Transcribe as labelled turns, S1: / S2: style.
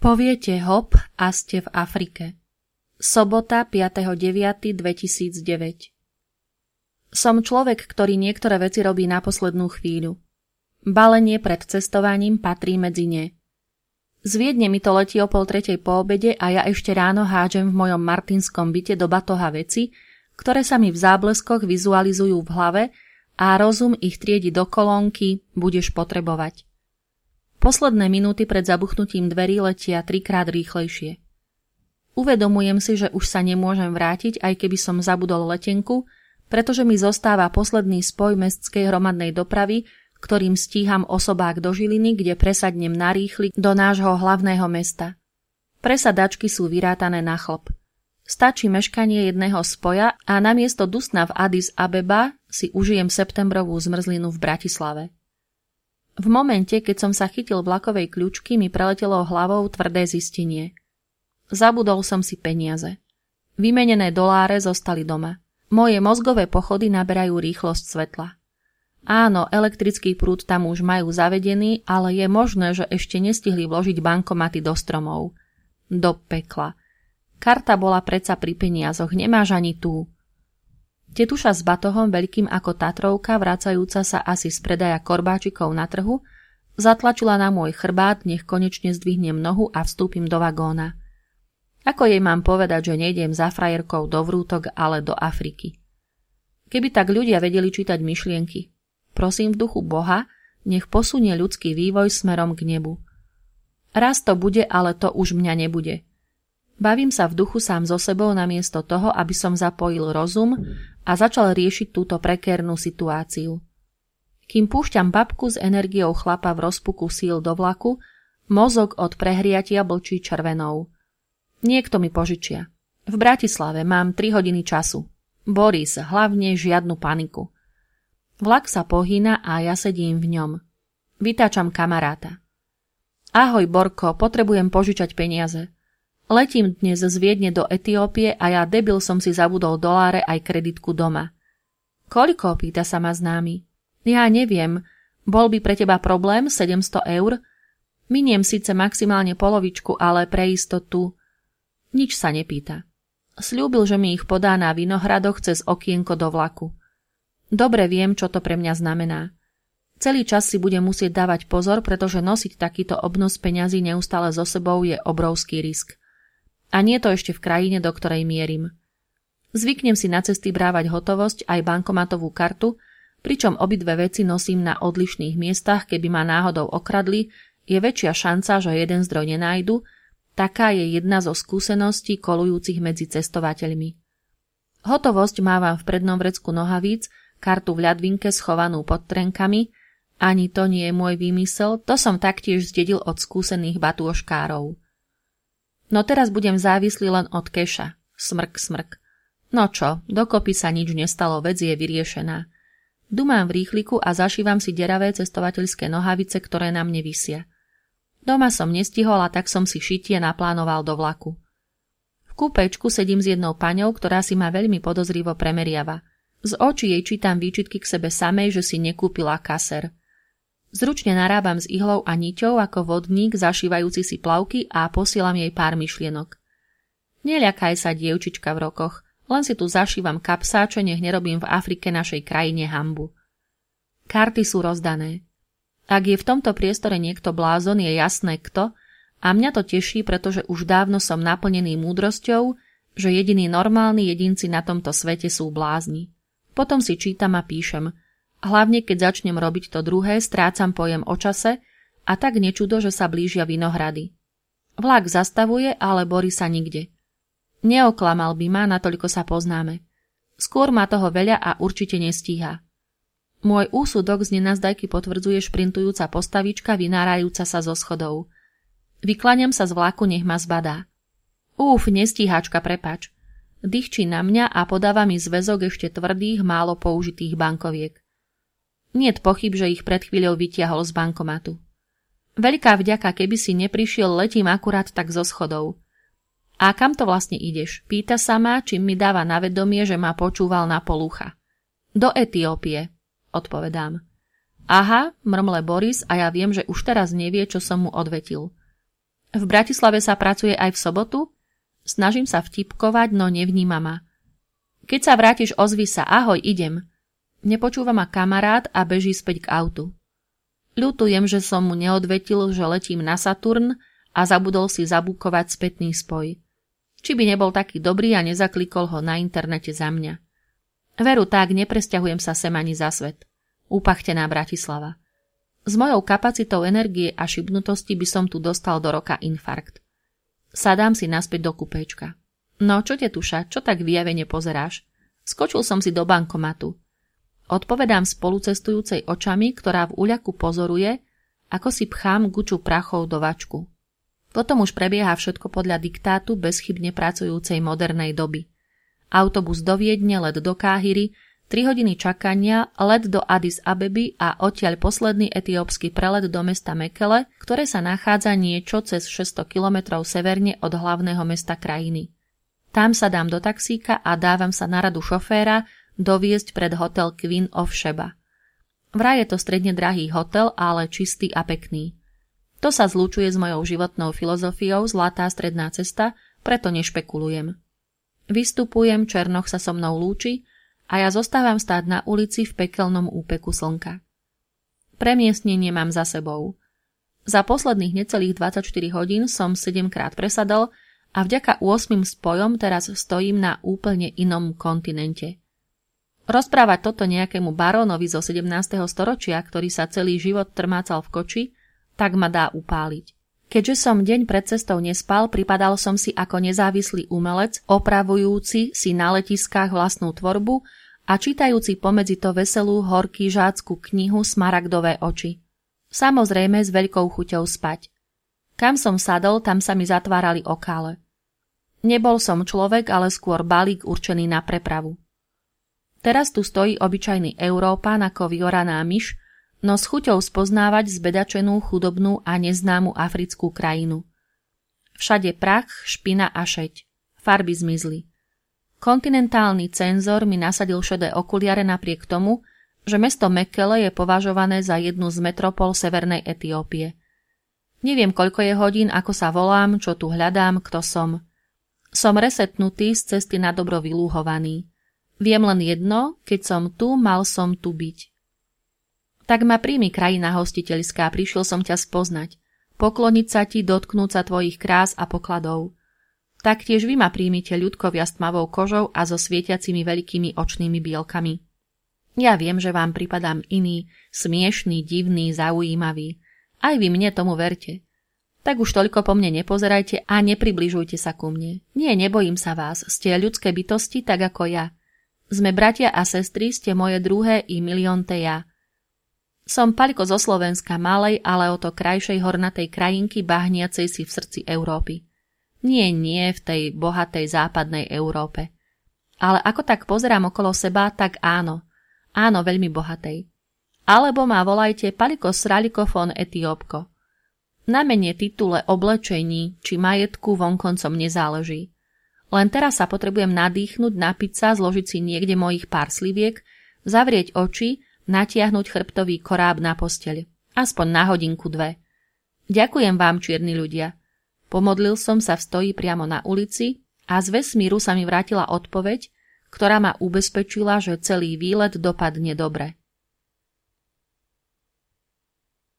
S1: Poviete hop a ste v Afrike. Sobota 5.9.2009. Som človek, ktorý niektoré veci robí na poslednú chvíľu. Balenie pred cestovaním patrí medzi ne. Z Viedne mi to letí o 2:30 po obede a ja ešte ráno hádžem v mojom martinskom byte do batoha veci, ktoré sa mi v zábleskoch vizualizujú v hlave a rozum ich triedi do kolónky budeš potrebovať. Posledné minúty pred zabuchnutím dverí letia 3-krát rýchlejšie. Uvedomujem si, že už sa nemôžem vrátiť, aj keby som zabudol letenku, pretože mi zostáva posledný spoj mestskej hromadnej dopravy, ktorým stíham osobák do Žiliny, kde presadnem na rýchli do nášho hlavného mesta. Presadačky sú vyrátané na chlop. Stačí meškanie jedného spoja a namiesto dusna v Addis Abeba si užijem septembrovú zmrzlinu v Bratislave. V momente, keď som sa chytil vlakovej kľúčky, mi preletelo hlavou tvrdé zistenie. Zabudol som si peniaze. Vymenené doláre zostali doma. Moje mozgové pochody naberajú rýchlosť svetla. Áno, elektrický prúd tam už majú zavedený, ale je možné, že ešte nestihli vložiť bankomaty do stromov. Do pekla. Karta bola predsa pri peniazoch, nemáš ani tú. Tetuša s batohom veľkým ako Tatrovka, vracajúca sa asi z predaja korbáčikov na trhu, zatlačila na môj chrbát, nech konečne zdvihnem nohu a vstúpim do vagóna. Ako jej mám povedať, že nejdem za frajerkou do Vrútok, ale do Afriky? Keby tak ľudia vedeli čítať myšlienky. Prosím v duchu Boha, nech posunie ľudský vývoj smerom k nebu. Raz to bude, ale to už mňa nebude. Bavím sa v duchu sám so sebou namiesto toho, aby som zapojil rozum a začal riešiť túto prekérnu situáciu. Kým púšťam babku s energiou chlapa v rozpuku síl do vlaku, mozog od prehriatia blčí červenou. Niekto mi požičia. V Bratislave mám 3 hodiny času. Boris, hlavne žiadnu paniku. Vlak sa pohýna a ja sedím v ňom. Vytáčam kamaráta. Ahoj Borko, potrebujem požičať peniaze. Letím dnes z Viedne do Etiópie a ja debil som si zabudol doláre aj kreditku doma. Koľko, pýta sa ma známy. Ja neviem, bol by pre teba problém 700 eur? Miniem síce maximálne polovičku, ale pre istotu... Nič sa nepýta. Sľúbil, že mi ich podá na Vinohradoch cez okienko do vlaku. Dobre viem, čo to pre mňa znamená. Celý čas si budem musieť dávať pozor, pretože nosiť takýto obnos peňazí neustále so sebou je obrovský risk. A nie to ešte v krajine, do ktorej mierim. Zvyknem si na cesty brávať hotovosť aj bankomatovú kartu, pričom obidve veci nosím na odlišných miestach, keby ma náhodou okradli, je väčšia šanca, že jeden zdroj nenájdu. Taká je jedna zo skúseností kolujúcich medzi cestovateľmi. Hotovosť mávam v prednom vrecku nohavíc, kartu v ľadvinke schovanú pod trenkami. Ani to nie je môj výmysel, to som taktiež zdedil od skúsených batôžkárov. No teraz budem závislý len od keša. Smrk, smrk. No čo, dokopy sa nič nestalo, vec je vyriešená. Dumám v rýchliku a zašívam si deravé cestovateľské nohavice, ktoré na mne visia. Doma som nestihol a tak som si šitie naplánoval do vlaku. V kúpečku sedím s jednou paňou, ktorá si ma veľmi podozrivo premeriava. Z očí jej čítam výčitky k sebe samej, že si nekúpila kaser. Zručne narábam s ihlou a niťou ako vodník zašívajúci si plavky a posielam jej pár myšlienok. Neľakaj sa, dievčička v rokoch, len si tu zašívam kapsáče, nech nerobím v Afrike našej krajine hanbu. Karty sú rozdané. Ak je v tomto priestore niekto blázon, je jasné kto, a mňa to teší, pretože už dávno som naplnený múdrosťou, že jediní normálni jedinci na tomto svete sú blázni. Potom si čítam a píšem. Hlavne keď začnem robiť to druhé, strácam pojem o čase a tak nečudo, že sa blížia Vinohrady. Vlak zastavuje, ale Borisa nikde. Neoklamal by ma, natoľko sa poznáme. Skôr má toho veľa a určite nestíha. Môj úsudok z nenazdajky potvrdzuje šprintujúca postavička vynárajúca sa zo schodov. Vykláňam sa z vlaku, nech ma zbadá. Nestíhačka, prepáč. Dýchčí na mňa a podáva mi zväzok ešte tvrdých, málo použitých bankoviek. Niet pochyb, že ich pred chvíľou vytiahol z bankomatu. Veľká vďaka, keby si neprišiel, letím akurát tak zo schodov. A kam to vlastne ideš? Pýta sa ma, čím mi dáva na vedomie, že ma počúval na polúcha. Do Etiópie, odpovedám. Aha, mrmle Boris a ja viem, že už teraz nevie, čo som mu odvetil. V Bratislave sa pracuje aj v sobotu? Snažím sa vtipkovať, no nevníma ma. Keď sa vrátiš, ozvi sa, ahoj, idem. Nepočúva ma kamarát a beží späť k autu. Ľutujem, že som mu neodvetil, že letím na Saturn a zabudol si zabúkovať spätný spoj. Či by nebol taký dobrý a nezaklikol ho na internete za mňa. Veru tak, nepresťahujem sa sem ani za svet. Upachtená Bratislava. S mojou kapacitou energie a šibnutosti by som tu dostal do roka infarkt. Sadám si naspäť do kupéčka. No, čo te tuša, čo tak vyjavene pozeráš? Skočil som si do bankomatu. Odpovedám spolucestujúcej očami, ktorá v uľaku pozoruje, ako si pchám guču prachov do vačku. Potom už prebieha všetko podľa diktátu bezchybne pracujúcej modernej doby. Autobus do Viedne, let do Káhiry, 3 hodiny čakania, let do Addis Abeby a odtiaľ posledný etiópsky prelet do mesta Mekele, ktoré sa nachádza niečo cez 600 kilometrov severne od hlavného mesta krajiny. Tam sa dám do taxíka a dávam sa na radu šoféra doviesť pred hotel Queen of Sheba. Vraj je to stredne drahý hotel, ale čistý a pekný. To sa zlučuje s mojou životnou filozofiou zlatá stredná cesta, preto nešpekulujem. Vystupujem, Černoch sa so mnou lúči a ja zostávam stáť na ulici v pekelnom úpeku slnka. Premiestnenie mám za sebou. Za posledných necelých 24 hodín som 7-krát presadol a vďaka 8 spojom teraz stojím na úplne inom kontinente. Rozprávať toto nejakému barónovi zo 17. storočia, ktorý sa celý život trmácal v koči, tak ma dá upáliť. Keďže som deň pred cestou nespal, pripadal som si ako nezávislý umelec, opravujúci si na letiskách vlastnú tvorbu a čítajúci pomedzi to veselú horkýžácku knihu Smaragdové oči. Samozrejme s veľkou chuťou spať. Kam som sadol, tam sa mi zatvárali okále. Nebol som človek, ale skôr balík určený na prepravu. Teraz tu stojí obyčajný Európan ako vyoraná myš, no s chuťou spoznávať zbedačenú, chudobnú a neznámu africkú krajinu. Všade prach, špina a šeť. Farby zmizli. Kontinentálny cenzor mi nasadil šedé okuliare napriek tomu, že mesto Mekele je považované za jednu z metropol severnej Etiópie. Neviem, koľko je hodín, ako sa volám, čo tu hľadám, kto som. Som resetnutý, z cesty na dobro vylúhovaný. Viem len jedno, keď som tu, mal som tu byť. Tak ma príjmi, krajina hostiteľská, prišiel som ťa spoznať, pokloniť sa ti, dotknúť sa tvojich krás a pokladov. Taktiež vy ma príjmite ľudkovia s tmavou kožou a so svietiacimi veľkými očnými bielkami. Ja viem, že vám pripadám iný, smiešný, divný, zaujímavý. Aj vy mne tomu verte. Tak už toľko po mne nepozerajte a nepribližujte sa ku mne. Nie, nebojím sa vás, ste ľudské bytosti tak ako ja. Sme bratia a sestry, ste moje druhé i miliónte ja. Som Paľko zo Slovenska, malej, ale o to krajšej hornatej krajinky bahniacej si v srdci Európy. Nie v tej bohatej západnej Európe. Ale ako tak pozerám okolo seba, tak áno, veľmi bohatej. Alebo ma volajte Paľko Sraliko von Etiópko. Na mene, titule, oblečení či majetku vonkoncom nezáleží. Len teraz sa potrebujem nadýchnuť, napiť sa, zložiť si niekde mojich pár sliviek, zavrieť oči, natiahnuť chrbtový koráb na posteľ. Aspoň na hodinku, 2. Ďakujem vám, čierni ľudia. Pomodlil som sa v stoji priamo na ulici a z vesmíru sa mi vrátila odpoveď, ktorá ma ubezpečila, že celý výlet dopadne dobre.